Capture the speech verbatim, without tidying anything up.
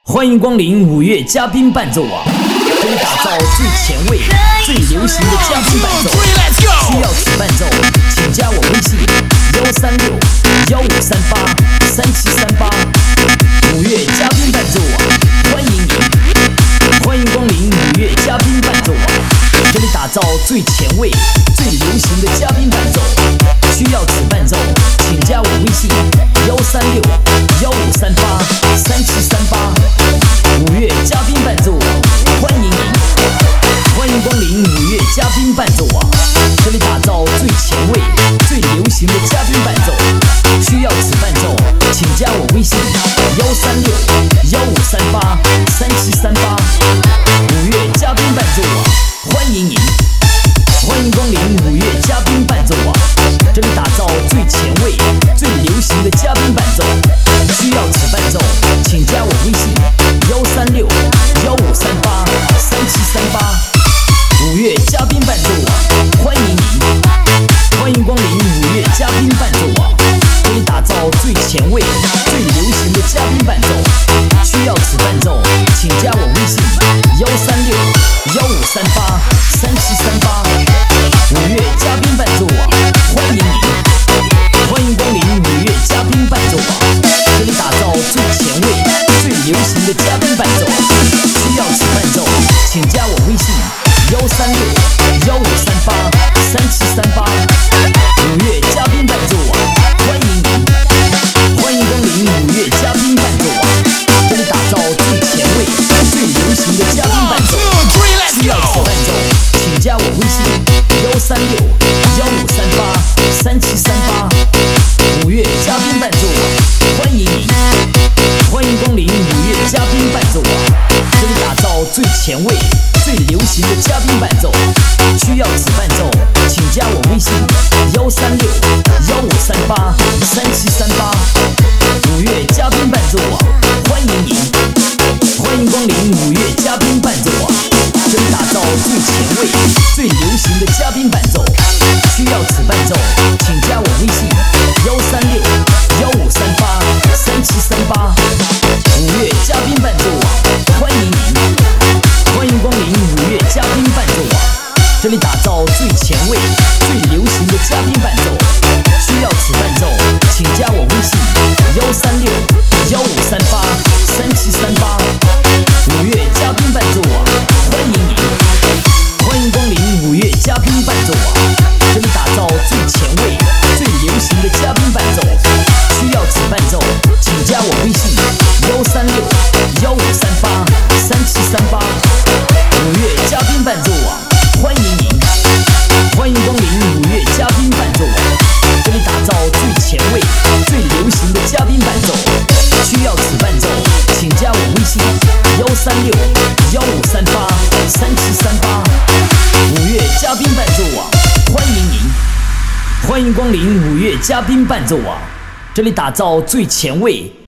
欢迎光临五月嘉宾伴奏网，给你打造最前卫、最流行的嘉宾伴奏。需要此伴奏，请加我微信幺三六幺五三八三七三八。五月嘉宾伴奏网，欢迎你！欢迎光临五月嘉宾伴奏网，给你打造最前卫、最流行的嘉宾伴奏。需要此伴奏，请加我微信幺三六幺五三八三七三八。五月嘉宾伴奏网，欢迎您！欢迎光临五月嘉宾伴奏网，这里打造最前卫、最流行的嘉宾伴奏。需要此伴奏，请加我微信幺三六幺五三八三七三八。五月嘉宾伴奏网，欢迎您！欢迎光临五月嘉宾伴奏网，这里打造最前卫、最流行的嘉宾伴奏。需要此伴奏，请加我微信幺三六幺五三八三七三八。五月嘉宾伴奏网，欢迎您！欢迎光临五月嘉宾伴奏网，给你打造最前卫、最流行的嘉宾伴奏。需要此伴奏，请加我微信幺三六幺五三八三七三八。五月嘉宾伴奏网，欢迎您！欢迎光临五月嘉宾伴奏网，这里打造最前卫、最流行的嘉宾伴奏。需要此伴奏，请加我微信幺三六幺五三八三七三八。五月嘉宾伴奏网，欢迎您！欢迎光临五月嘉宾伴奏网，这里打造最前卫、最流行的嘉宾伴奏。需要此伴奏，请加我微信幺三六幺五三八三七三八。五月嘉宾伴奏网，欢迎您！欢迎光临五月嘉宾伴奏网，这里打造最前卫、最流行的嘉宾伴奏。需要此伴奏，请加我微信幺三六幺五三八三七三八。五月嘉宾伴奏网，欢迎您！欢迎光临五月嘉宾伴奏网，这里打造最前卫、最流行的嘉宾伴奏。需要此伴奏，请加我微信幺三六幺五三八三七三八。五月嘉宾伴奏网，欢迎您！欢迎光临五月嘉宾伴奏网，这里打造最前卫、最流行的嘉宾伴奏。需要此伴奏，请加我微信幺三六幺五三八三七三八。五月嘉宾伴奏网，欢迎您！欢迎光临五月嘉宾伴奏网，这里打造最前卫、最流行的嘉宾伴奏。需要此伴奏，请加我微信幺三六幺五三八三七三八。五月嘉宾伴奏网，欢迎您！欢迎光临五月嘉宾伴奏网，这里打造最前卫、最流行的嘉宾伴奏。需要此伴奏，请加我微信幺三六幺五三八三七三八。五月嘉宾伴奏网，欢迎您！欢迎光临五月嘉宾伴奏网，这里打造最前卫、